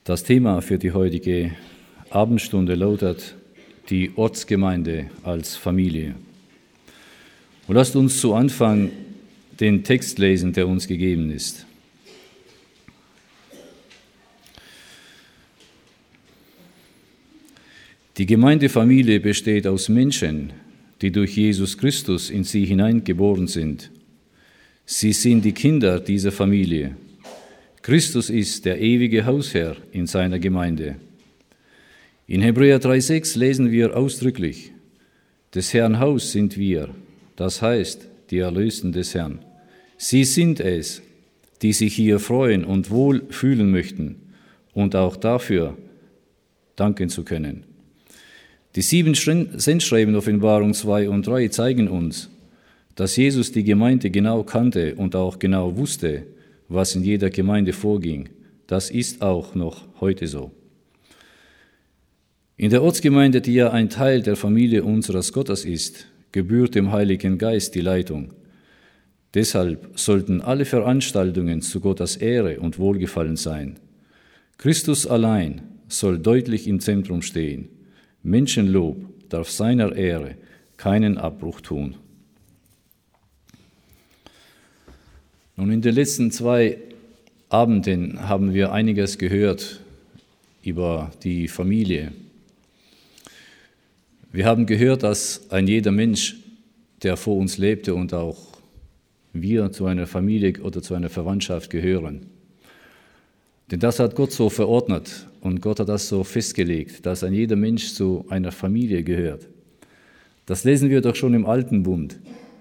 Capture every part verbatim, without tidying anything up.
Das Thema für die heutige Abendstunde lautet die Ortsgemeinde als Familie. Und lasst uns zu Anfang den Text lesen, der uns gegeben ist. Die Gemeindefamilie besteht aus Menschen, die durch Jesus Christus in sie hineingeboren sind. Sie sind die Kinder dieser Familie. Christus ist der ewige Hausherr in seiner Gemeinde. In Hebräer drei sechs lesen wir ausdrücklich: Des Herrn Haus sind wir, das heißt die Erlösten des Herrn. Sie sind es, die sich hier freuen und wohl fühlen möchten und auch dafür danken zu können. Die sieben Sendschreiben Offenbarung zwei und drei zeigen uns, dass Jesus die Gemeinde genau kannte und auch genau wusste, was in jeder Gemeinde vorging. Das ist auch noch heute so. In der Ortsgemeinde, die ja ein Teil der Familie unseres Gottes ist, gebührt dem Heiligen Geist die Leitung. Deshalb sollten alle Veranstaltungen zu Gottes Ehre und Wohlgefallen sein. Christus allein soll deutlich im Zentrum stehen. Menschenlob darf seiner Ehre keinen Abbruch tun. Nun, in den letzten zwei Abenden haben wir einiges gehört über die Familie. Wir haben gehört, dass ein jeder Mensch, der vor uns lebte und auch wir zu einer Familie oder zu einer Verwandtschaft gehören. Denn das hat Gott so verordnet und Gott hat das so festgelegt, dass ein jeder Mensch zu einer Familie gehört. Das lesen wir doch schon im Alten Bund.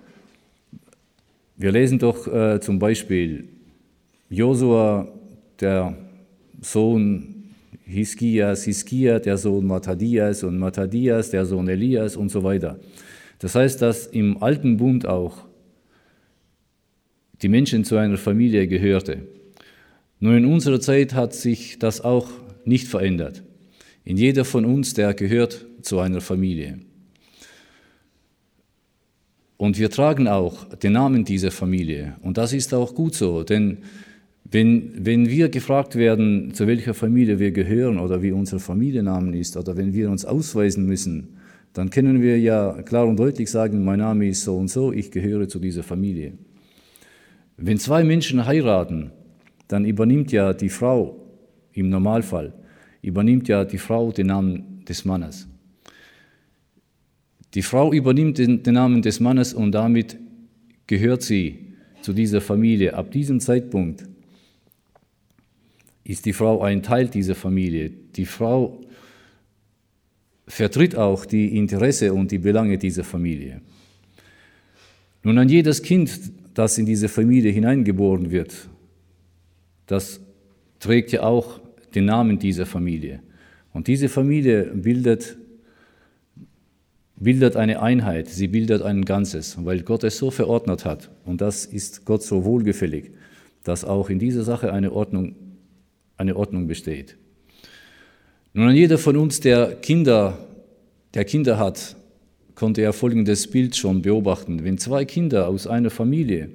Wir lesen doch äh, zum Beispiel Josua, der Sohn Hiskias, Hiskia, der Sohn Mattadias und Mattadias, der Sohn Elias und so weiter. Das heißt, dass im Alten Bund auch die Menschen zu einer Familie gehörte. Nur in unserer Zeit hat sich das auch nicht verändert. In jeder von uns, der gehört zu einer Familie. Und wir tragen auch den Namen dieser Familie. Und das ist auch gut so, denn wenn, wenn wir gefragt werden, zu welcher Familie wir gehören oder wie unser Familiennamen ist oder wenn wir uns ausweisen müssen, dann können wir ja klar und deutlich sagen, mein Name ist so und so, ich gehöre zu dieser Familie. Wenn zwei Menschen heiraten, dann übernimmt ja die Frau, im Normalfall, übernimmt ja die Frau den Namen des Mannes. Die Frau übernimmt den, den Namen des Mannes und damit gehört sie zu dieser Familie. Ab diesem Zeitpunkt ist die Frau ein Teil dieser Familie. Die Frau vertritt auch die Interesse und die Belange dieser Familie. Nun, an jedes Kind, das in diese Familie hineingeboren wird, das trägt ja auch den Namen dieser Familie. Und diese Familie bildet bildet eine Einheit, sie bildet ein Ganzes, weil Gott es so verordnet hat. Und das ist Gott so wohlgefällig, dass auch in dieser Sache eine Ordnung, eine Ordnung besteht. Nun, an jeder von uns, der Kinder, der Kinder hat, konnte er folgendes Bild schon beobachten. Wenn zwei Kinder aus einer Familie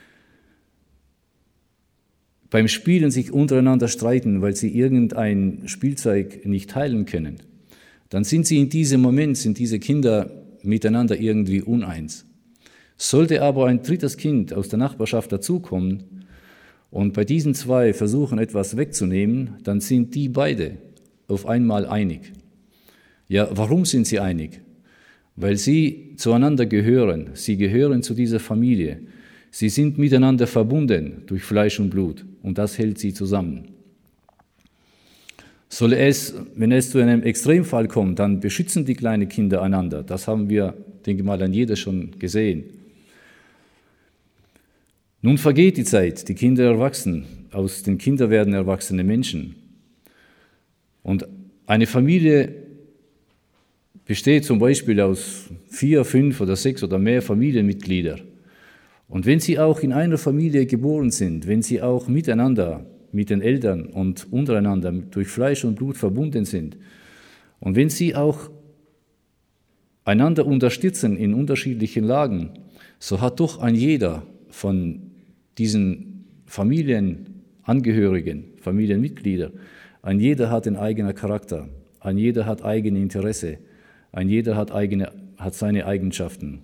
beim Spielen sich untereinander streiten, weil sie irgendein Spielzeug nicht teilen können, dann sind sie in diesem Moment, sind diese Kinder miteinander irgendwie uneins. Sollte aber ein drittes Kind aus der Nachbarschaft dazukommen und bei diesen zwei versuchen, etwas wegzunehmen, dann sind die beide auf einmal einig. Ja, warum sind sie einig? Weil sie zueinander gehören, sie gehören zu dieser Familie. Sie sind miteinander verbunden durch Fleisch und Blut und das hält sie zusammen. Soll es, wenn es zu einem Extremfall kommt, dann beschützen die kleinen Kinder einander. Das haben wir, denke ich mal, an jeder schon gesehen. Nun vergeht die Zeit, die Kinder erwachsen, aus den Kindern werden erwachsene Menschen. Und eine Familie besteht zum Beispiel aus vier, fünf oder sechs oder mehr Familienmitgliedern. Und wenn sie auch in einer Familie geboren sind, wenn sie auch miteinander mit den Eltern und untereinander durch Fleisch und Blut verbunden sind. Und wenn sie auch einander unterstützen in unterschiedlichen Lagen, so hat doch ein jeder von diesen Familienangehörigen, Familienmitgliedern, Ein jeder hat einen eigenen Charakter, ein jeder hat eigene Interesse, ein jeder hat, eigene, hat seine Eigenschaften.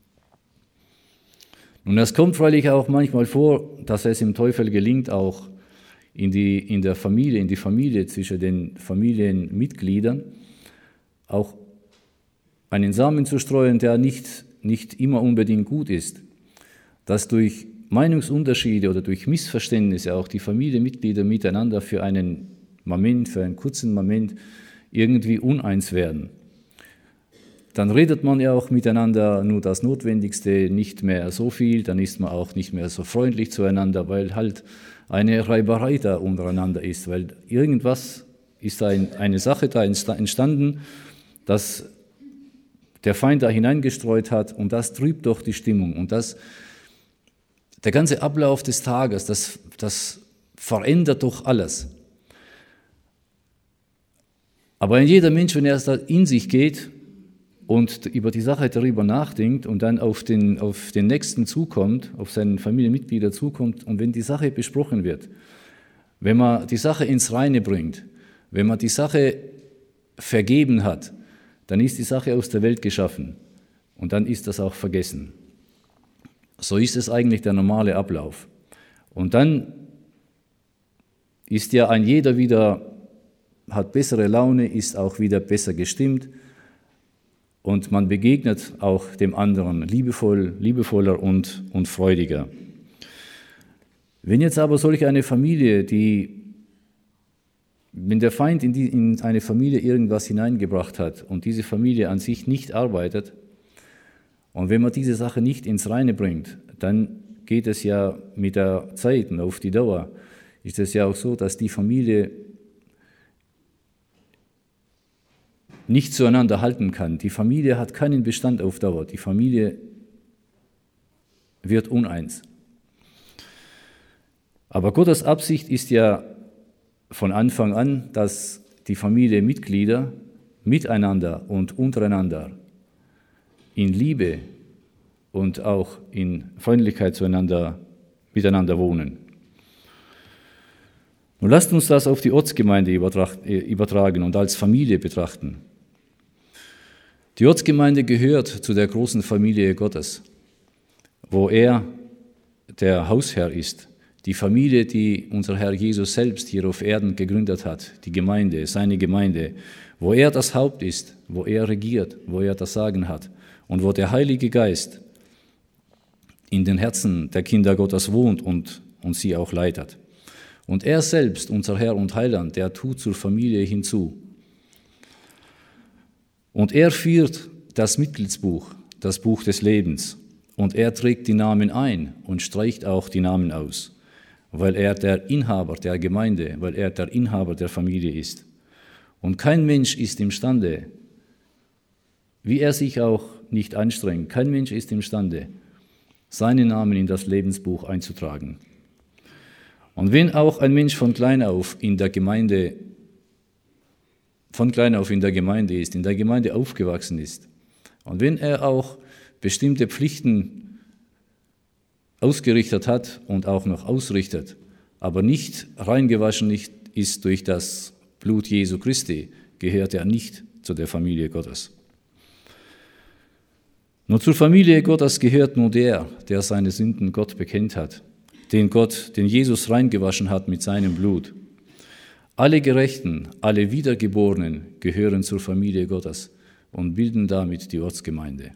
Und es kommt freilich auch manchmal vor, dass es dem Teufel gelingt, auch in, die, in der Familie, in die Familie zwischen den Familienmitgliedern, auch einen Samen zu streuen, der nicht, nicht immer unbedingt gut ist, dass durch Meinungsunterschiede oder durch Missverständnisse auch die Familienmitglieder miteinander für einen Moment, für einen kurzen Moment irgendwie uneins werden. Dann redet man ja auch miteinander nur das Notwendigste, nicht mehr so viel, dann ist man auch nicht mehr so freundlich zueinander, weil halt eine Reiberei da untereinander ist, weil irgendwas ist da eine Sache da entstanden, dass der Feind da hineingestreut hat und das trübt doch die Stimmung und das, der ganze Ablauf des Tages, das, das verändert doch alles. Aber wenn jeder Mensch, wenn er da in sich geht und über die Sache darüber nachdenkt und dann auf den, auf den Nächsten zukommt, auf seinen Familienmitglieder zukommt und wenn die Sache besprochen wird, wenn man die Sache ins Reine bringt, wenn man die Sache vergeben hat, dann ist die Sache aus der Welt geschaffen und dann ist das auch vergessen. So ist es eigentlich der normale Ablauf. Und dann ist ja ein jeder wieder, hat bessere Laune, ist auch wieder besser gestimmt und man begegnet auch dem anderen liebevoll, liebevoller und, und freudiger. Wenn jetzt aber solch eine Familie, die, wenn der Feind in, die, in eine Familie irgendwas hineingebracht hat und diese Familie an sich nicht arbeitet und wenn man diese Sache nicht ins Reine bringt, dann geht es ja mit der Zeit und auf die Dauer ist es ja auch so, dass die Familie nicht zueinander halten kann. Die Familie hat keinen Bestand auf Dauer. Die Familie wird uneins. Aber Gottes Absicht ist ja von Anfang an, dass die Familienmitglieder miteinander und untereinander in Liebe und auch in Freundlichkeit zueinander miteinander wohnen. Nun lasst uns das auf die Ortsgemeinde übertragen und als Familie betrachten. Die Ortsgemeinde gehört zu der großen Familie Gottes, wo er der Hausherr ist. Die Familie, die unser Herr Jesus selbst hier auf Erden gegründet hat, die Gemeinde, seine Gemeinde, wo er das Haupt ist, wo er regiert, wo er das Sagen hat und wo der Heilige Geist in den Herzen der Kinder Gottes wohnt und, und sie auch leitet. Und er selbst, unser Herr und Heiland, der tut zur Familie hinzu. Und er führt das Mitgliedsbuch, das Buch des Lebens. Und er trägt die Namen ein und streicht auch die Namen aus, weil er der Inhaber der Gemeinde, weil er der Inhaber der Familie ist. Und kein Mensch ist imstande, wie er sich auch nicht anstrengt, kein Mensch ist imstande, seinen Namen in das Lebensbuch einzutragen. Und wenn auch ein Mensch von klein auf in der Gemeinde, von klein auf in der Gemeinde ist, in der Gemeinde aufgewachsen ist, und wenn er auch bestimmte Pflichten ausgerichtet hat und auch noch ausrichtet, aber nicht reingewaschen nicht ist durch das Blut Jesu Christi, gehört er nicht zu der Familie Gottes. Nur zur Familie Gottes gehört nur der, der seine Sünden Gott bekennt hat, den Gott, den Jesus reingewaschen hat mit seinem Blut. Alle Gerechten, alle Wiedergeborenen gehören zur Familie Gottes und bilden damit die Ortsgemeinde.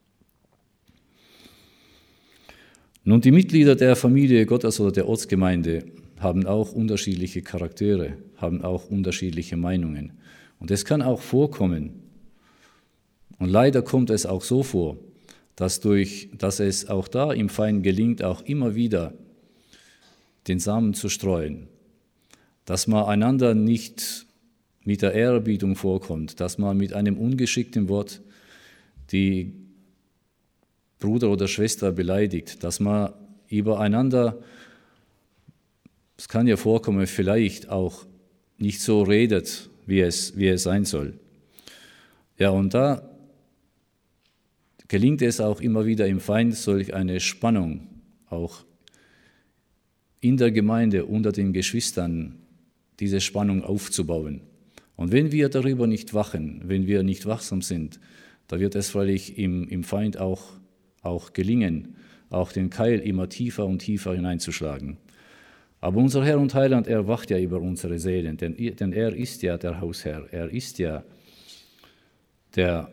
Nun, die Mitglieder der Familie Gottes oder der Ortsgemeinde haben auch unterschiedliche Charaktere, haben auch unterschiedliche Meinungen. Und es kann auch vorkommen, und leider kommt es auch so vor, dass, durch, dass es auch da im Feind gelingt, auch immer wieder den Samen zu streuen, dass man einander nicht mit der Ehrerbietung vorkommt, dass man mit einem ungeschickten Wort die Bruder oder Schwester beleidigt, dass man übereinander, es kann ja vorkommen, vielleicht auch nicht so redet, wie es, wie es sein soll. Ja, und da gelingt es auch immer wieder im Feind, solch eine Spannung auch in der Gemeinde unter den Geschwistern diese Spannung aufzubauen. Und wenn wir darüber nicht wachen, wenn wir nicht wachsam sind, da wird es freilich im, im Feind auch, auch gelingen, auch den Keil immer tiefer und tiefer hineinzuschlagen. Aber unser Herr und Heiland, er wacht ja über unsere Seelen, denn, denn er ist ja der Hausherr, er ist ja der,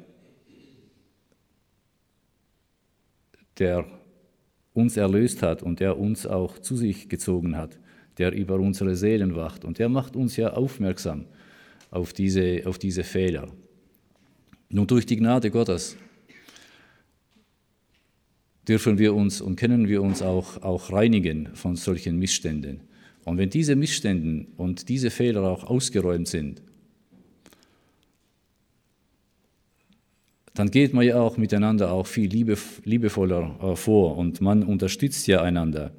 der uns erlöst hat und der uns auch zu sich gezogen hat, der über unsere Seelen wacht. Und der macht uns ja aufmerksam auf diese, auf diese Fehler. Nun, durch die Gnade Gottes dürfen wir uns und können wir uns auch, auch reinigen von solchen Missständen. Und wenn diese Missstände und diese Fehler auch ausgeräumt sind, dann geht man ja auch miteinander auch viel liebe, liebevoller äh, vor und man unterstützt ja einander.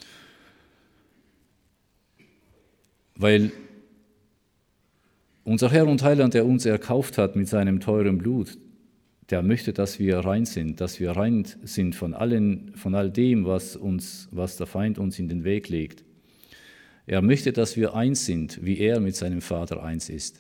Weil unser Herr und Heiland, der uns erkauft hat mit seinem teuren Blut, der möchte, dass wir rein sind, dass wir rein sind von allen, von all dem, was uns, was der Feind uns in den Weg legt. Er möchte, dass wir eins sind, wie er mit seinem Vater eins ist.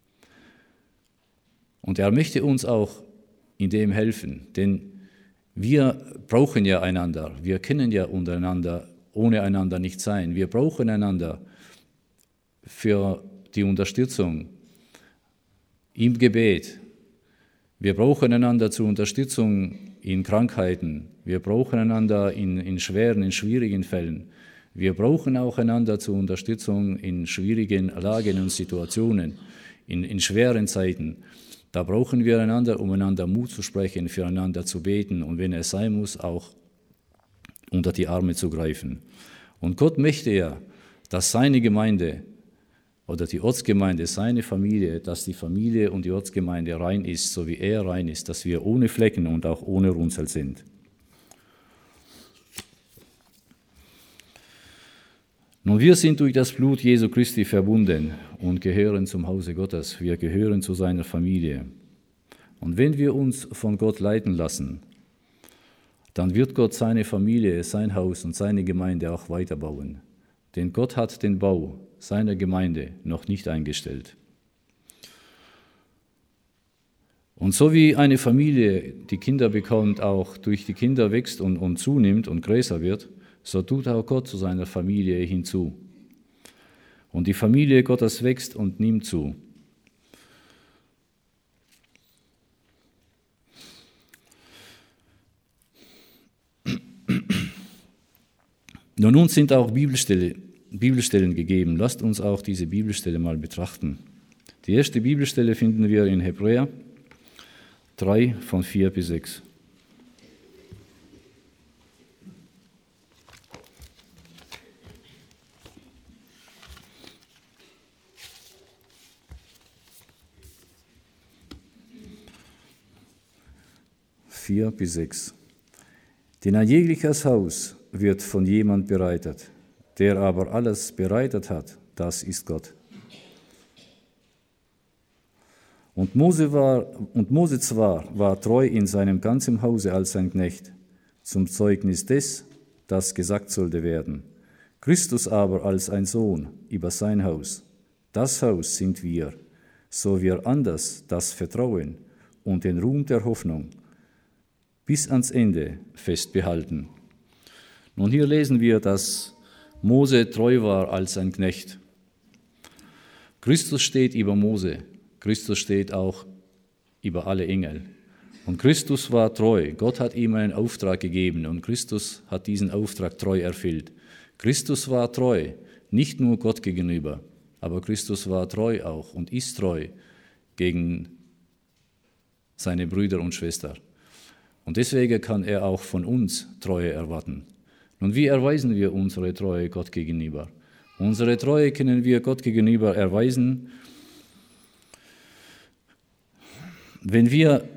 Und er möchte uns auch in dem helfen, denn wir brauchen ja einander, wir können ja untereinander ohne einander nicht sein. Wir brauchen einander für die Unterstützung im Gebet. Wir brauchen einander zur Unterstützung in Krankheiten. Wir brauchen einander in, in schweren, in schwierigen Fällen. Wir brauchen auch einander zur Unterstützung in schwierigen Lagen und Situationen, in, in schweren Zeiten. Da brauchen wir einander, um einander Mut zu sprechen, füreinander zu beten und wenn es sein muss, auch unter die Arme zu greifen. Und Gott möchte ja, dass seine Gemeinde oder die Ortsgemeinde, seine Familie, dass die Familie und die Ortsgemeinde rein ist, so wie er rein ist, dass wir ohne Flecken und auch ohne Runzel sind. Nun, wir sind durch das Blut Jesu Christi verbunden und gehören zum Hause Gottes. Wir gehören zu seiner Familie. Und wenn wir uns von Gott leiten lassen, dann wird Gott seine Familie, sein Haus und seine Gemeinde auch weiterbauen. Denn Gott hat den Bau seiner Gemeinde noch nicht eingestellt. Und so wie eine Familie die Kinder bekommt, auch durch die Kinder wächst und, und zunimmt und größer wird, so tut auch Gott zu seiner Familie hinzu. Und die Familie Gottes wächst und nimmt zu. Nun, uns sind auch Bibelstellen, Bibelstellen gegeben. Lasst uns auch diese Bibelstelle mal betrachten. Die erste Bibelstelle finden wir in Hebräer drei von vier bis sechs. vier bis sechs. Denn ein jegliches Haus wird von jemand bereitet, der aber alles bereitet hat, das ist Gott. Und Mose, war, und Mose zwar war treu in seinem ganzen Hause als sein Knecht, zum Zeugnis des, das gesagt sollte werden. Christus aber als ein Sohn über sein Haus. Das Haus sind wir, so wir anders das Vertrauen und den Ruhm der Hoffnung bis ans Ende festbehalten. Nun, hier lesen wir, dass Mose treu war als ein Knecht. Christus steht über Mose. Christus steht auch über alle Engel. Und Christus war treu. Gott hat ihm einen Auftrag gegeben und Christus hat diesen Auftrag treu erfüllt. Christus war treu, nicht nur Gott gegenüber, aber Christus war treu auch und ist treu gegen seine Brüder und Schwestern. Und deswegen kann er auch von uns Treue erwarten. Und wie erweisen wir unsere Treue Gott gegenüber? Unsere Treue können wir Gott gegenüber erweisen, wenn wir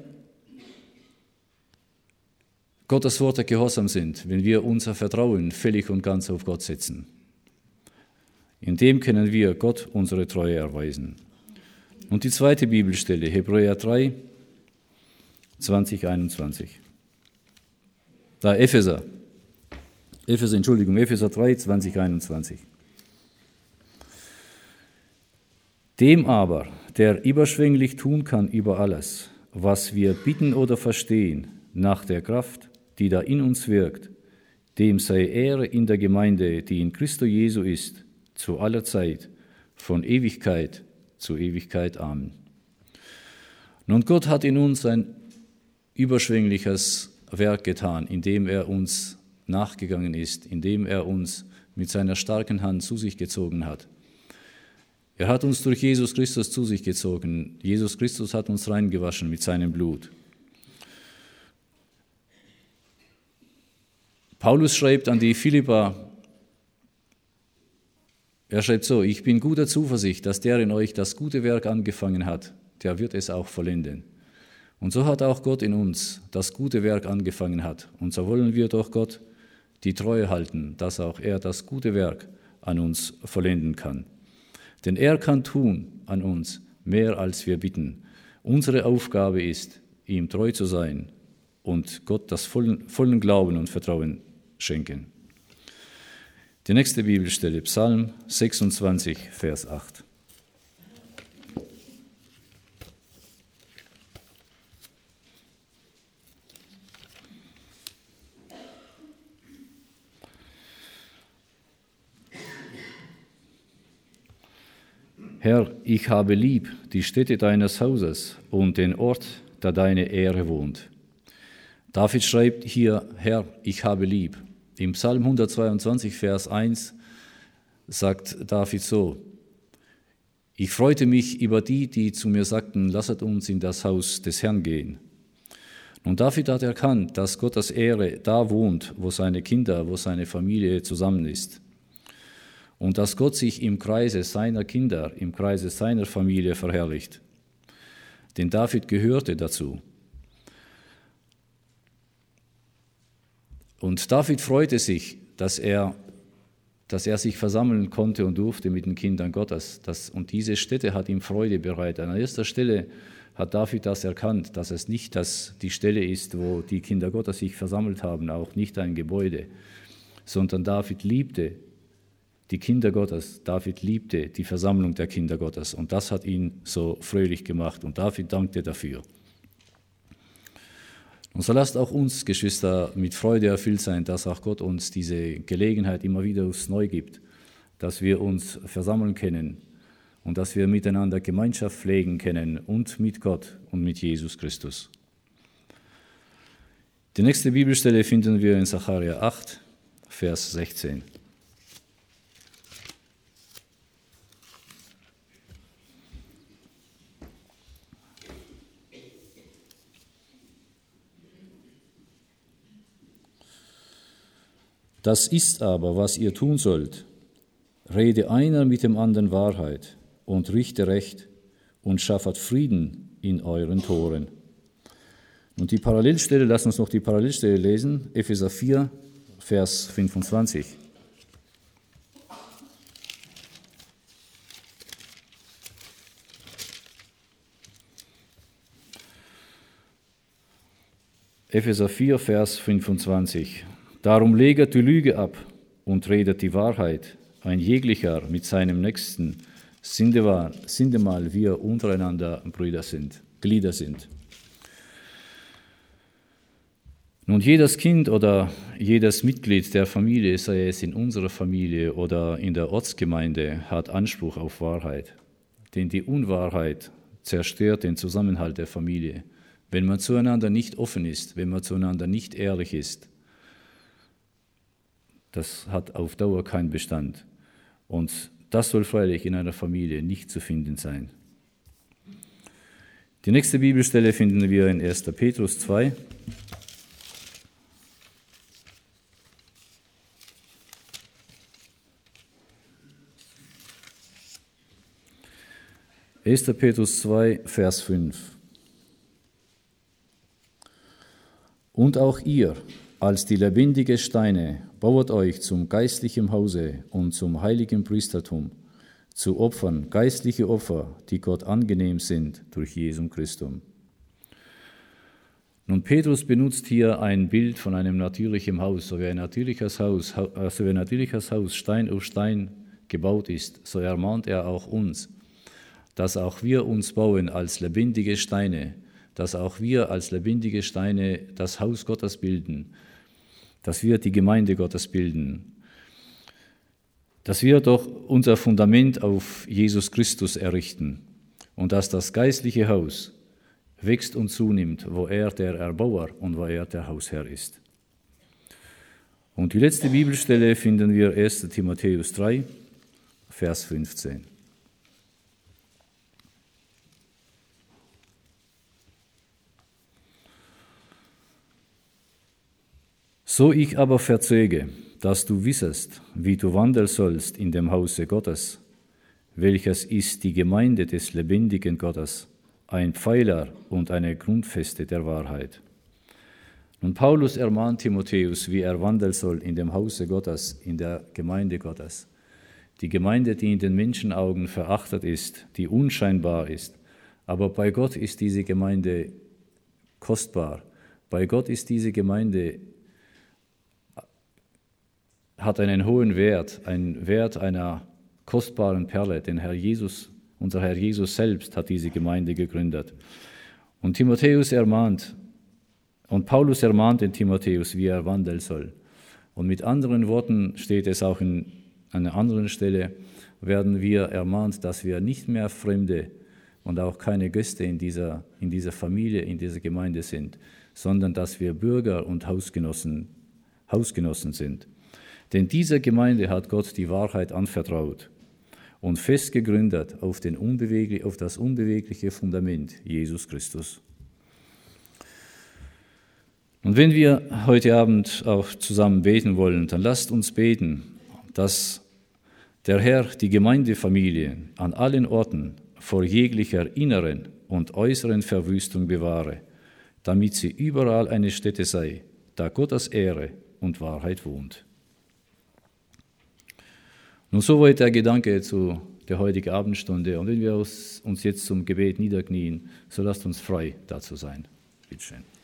Gottes Worte gehorsam sind, wenn wir unser Vertrauen völlig und ganz auf Gott setzen. In dem können wir Gott unsere Treue erweisen. Und die zweite Bibelstelle, Hebräer drei, zwanzig, einundzwanzig. Da Epheser, Epheser, Entschuldigung, Epheser drei, zwanzig, einundzwanzig. Dem aber, der überschwänglich tun kann über alles, was wir bitten oder verstehen, nach der Kraft, die da in uns wirkt, dem sei Ehre in der Gemeinde, die in Christo Jesu ist, zu aller Zeit, von Ewigkeit zu Ewigkeit. Amen. Nun, Gott hat in uns ein überschwängliches Werk getan, indem er uns nachgegangen ist, indem er uns mit seiner starken Hand zu sich gezogen hat. Er hat uns durch Jesus Christus zu sich gezogen. Jesus Christus hat uns reingewaschen mit seinem Blut. Paulus schreibt an die Philipper, er schreibt so: Ich bin guter Zuversicht, dass der in euch das gute Werk angefangen hat, der wird es auch vollenden. Und so hat auch Gott in uns das gute Werk angefangen hat. Und so wollen wir doch Gott die Treue halten, dass auch er das gute Werk an uns vollenden kann. Denn er kann tun an uns mehr, als wir bitten. Unsere Aufgabe ist, ihm treu zu sein und Gott das vollen, vollen Glauben und Vertrauen schenken. Die nächste Bibelstelle, Psalm sechsundzwanzig, Vers acht. Herr, ich habe lieb die Stätte deines Hauses und den Ort, da deine Ehre wohnt. David schreibt hier, Herr, ich habe lieb. Im Psalm hundertzweiundzwanzig, Vers eins sagt David so: Ich freute mich über die, die zu mir sagten, lasset uns in das Haus des Herrn gehen. Und David hat erkannt, dass Gottes Ehre da wohnt, wo seine Kinder, wo seine Familie zusammen ist. Und dass Gott sich im Kreise seiner Kinder, im Kreise seiner Familie verherrlicht. Denn David gehörte dazu. Und David freute sich, dass er, dass er sich versammeln konnte und durfte mit den Kindern Gottes. Das, und diese Stätte hat ihm Freude bereitet. An erster Stelle hat David das erkannt, dass es nicht das, die Stelle ist, wo die Kinder Gottes sich versammelt haben, auch nicht ein Gebäude, sondern David liebte die Kinder Gottes. David liebte die Versammlung der Kinder Gottes und das hat ihn so fröhlich gemacht und David dankte dafür. Und so lasst auch uns, Geschwister, mit Freude erfüllt sein, dass auch Gott uns diese Gelegenheit immer wieder aufs Neue gibt, dass wir uns versammeln können und dass wir miteinander Gemeinschaft pflegen können und mit Gott und mit Jesus Christus. Die nächste Bibelstelle finden wir in Sacharja acht, Vers sechzehn. Das ist aber, was ihr tun sollt. Rede einer mit dem anderen Wahrheit und richte Recht und schaffet Frieden in euren Toren. Und die Parallelstelle, lasst uns noch die Parallelstelle lesen, Epheser vier, Vers fünfundzwanzig. Epheser vier, Vers fünfundzwanzig. Darum leget die Lüge ab und redet die Wahrheit, ein jeglicher mit seinem Nächsten, sindemal wir untereinander Brüder sind, Glieder sind. Nun, jedes Kind oder jedes Mitglied der Familie, sei es in unserer Familie oder in der Ortsgemeinde, hat Anspruch auf Wahrheit. Denn die Unwahrheit zerstört den Zusammenhalt der Familie. Wenn man zueinander nicht offen ist, wenn man zueinander nicht ehrlich ist, das hat auf Dauer keinen Bestand. Und das soll freilich in einer Familie nicht zu finden sein. Die nächste Bibelstelle finden wir in erster Petrus zwei. erster Petrus zwei, Vers fünf. Und auch ihr, als die lebendigen Steine, bauet euch zum geistlichen Hause und zum heiligen Priestertum, zu Opfern, geistliche Opfer, die Gott angenehm sind durch Jesum Christum. Nun, Petrus benutzt hier ein Bild von einem natürlichen Haus. So wie ein natürliches Haus, so wie ein natürliches Haus Stein auf Stein gebaut ist, so ermahnt er auch uns, dass auch wir uns bauen als lebendige Steine, dass auch wir als lebendige Steine das Haus Gottes bilden, dass wir die Gemeinde Gottes bilden, dass wir doch unser Fundament auf Jesus Christus errichten und dass das geistliche Haus wächst und zunimmt, wo er der Erbauer und wo er der Hausherr ist. Und die letzte Bibelstelle finden wir erster Timotheus drei, Vers fünfzehn. So ich aber verzöge, dass du wissest, wie du wandeln sollst in dem Hause Gottes, welches ist die Gemeinde des lebendigen Gottes, ein Pfeiler und eine Grundfeste der Wahrheit. Und Paulus ermahnt Timotheus, wie er wandeln soll in dem Hause Gottes, in der Gemeinde Gottes. Die Gemeinde, die in den Menschenaugen verachtet ist, die unscheinbar ist. Aber bei Gott ist diese Gemeinde kostbar. Bei Gott ist diese Gemeinde, hat einen hohen Wert, einen Wert einer kostbaren Perle. Denn Herr Jesus, unser Herr Jesus selbst hat diese Gemeinde gegründet. Und Timotheus ermahnt, und Paulus ermahnt den Timotheus, wie er wandeln soll. Und mit anderen Worten steht es auch in einer anderen Stelle, werden wir ermahnt, dass wir nicht mehr Fremde und auch keine Gäste in dieser, in dieser Familie, in dieser Gemeinde sind, sondern dass wir Bürger und Hausgenossen, Hausgenossen sind. Denn dieser Gemeinde hat Gott die Wahrheit anvertraut und fest gegründet auf, den unbeweglich, auf das unbewegliche Fundament Jesus Christus. Und wenn wir heute Abend auch zusammen beten wollen, dann lasst uns beten, dass der Herr die Gemeindefamilie an allen Orten vor jeglicher inneren und äußeren Verwüstung bewahre, damit sie überall eine Stätte sei, da Gottes Ehre und Wahrheit wohnt. Nun soweit der Gedanke zu der heutigen Abendstunde. Und wenn wir uns jetzt zum Gebet niederknien, so lasst uns frei dazu sein. Bitte schön.